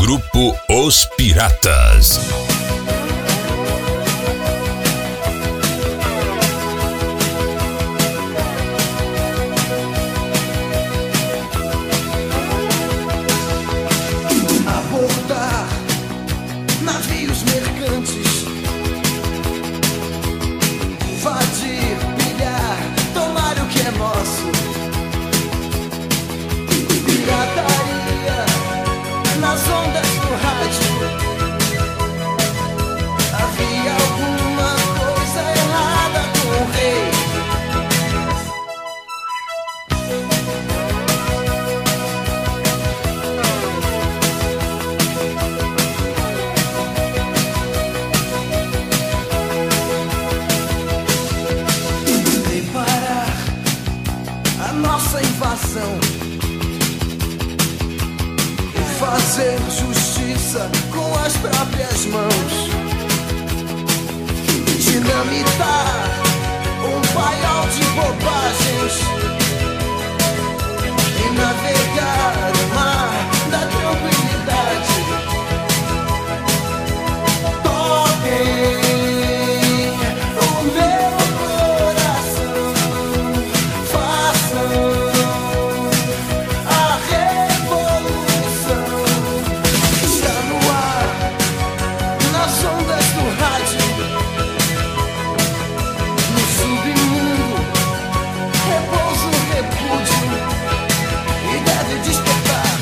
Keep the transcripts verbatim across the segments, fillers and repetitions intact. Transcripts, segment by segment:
Grupo Os Piratas. Abordar navios mercantes, invadir, pilhar, tomar o que é nosso. Pirataria nas ondas do rádio. Havia alguma coisa errada com o rei. Preparar a nossa invasão e fazer justiça com as próprias mãos. Dinamitar um paiol de bobagens e navegar o mar da tranquilidade. Toquem o meu coração, façam a revolução. Está no ar, nas ondas do rádio, no submundo repousa um repúdio e deve despertar.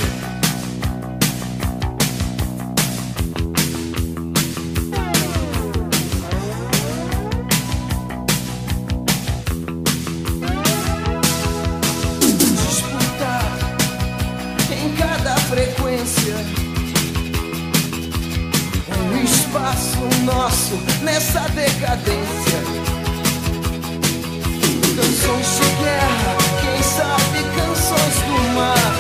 Disputar em cada frequência um espaço nosso nessa decadência. Canções de guerra, quem sabe canções do mar.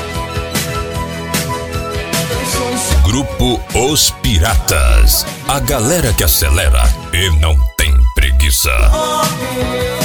Canções de Grupo Os Piratas. A galera que acelera e não tem preguiça. ordem.